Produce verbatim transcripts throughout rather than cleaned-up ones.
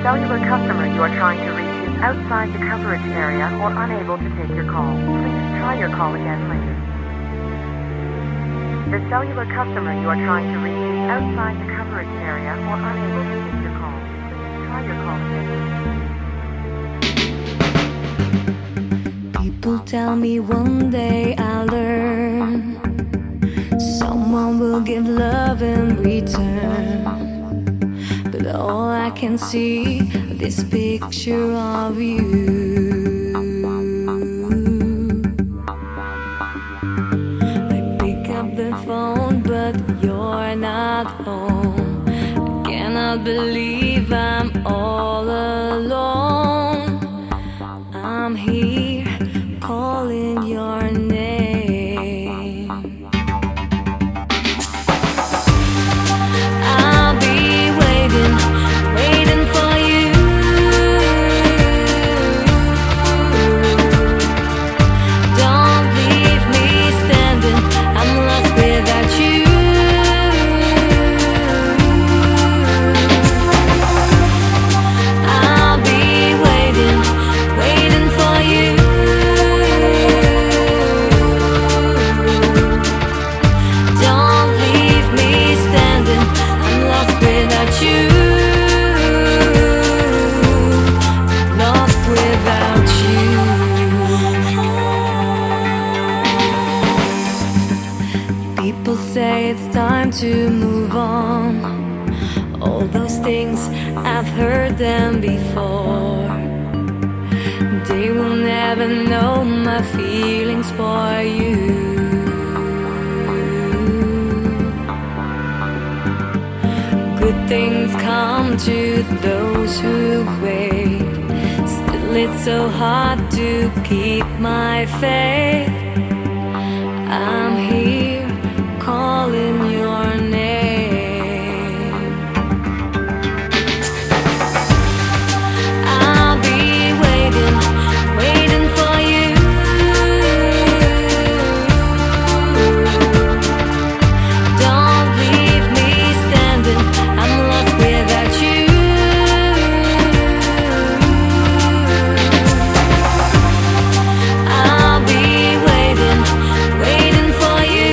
cellular customer you are trying to reach is outside the coverage area or unable to take your call. Please try your call again later. The cellular customer you are trying to reach is outside the coverage area or unable to take your call. Please try your call again later. People tell me one day I'll learn. Someone will give love in return. But all I can see, this picture of you. I pick up the phone, but you're not home. I cannot believe I'm all alone. I'm here calling your name. People say it's time to move on. All those things, I've heard them before. They will never know my feelings for you. Good things come to those who wait. Still it's so hard to keep my faith. I'm here calling your name. I'll be waiting, waiting for you. Don't leave me standing, I'm lost without you. I'll be waiting, waiting for you.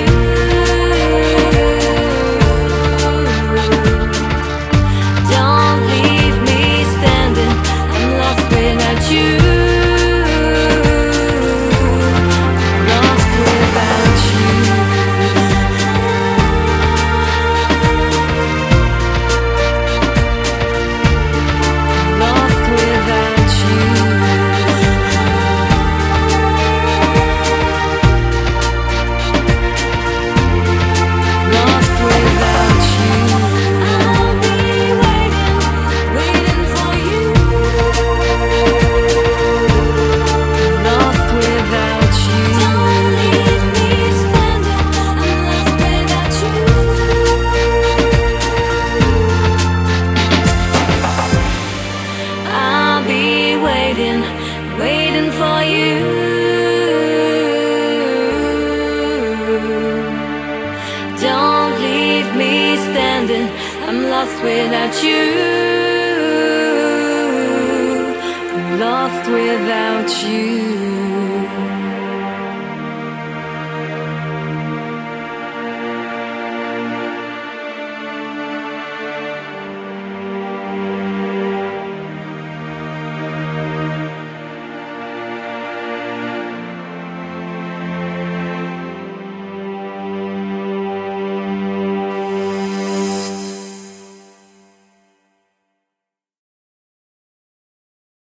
Waiting for you. Don't leave me standing, I'm lost without you. I'm lost without you.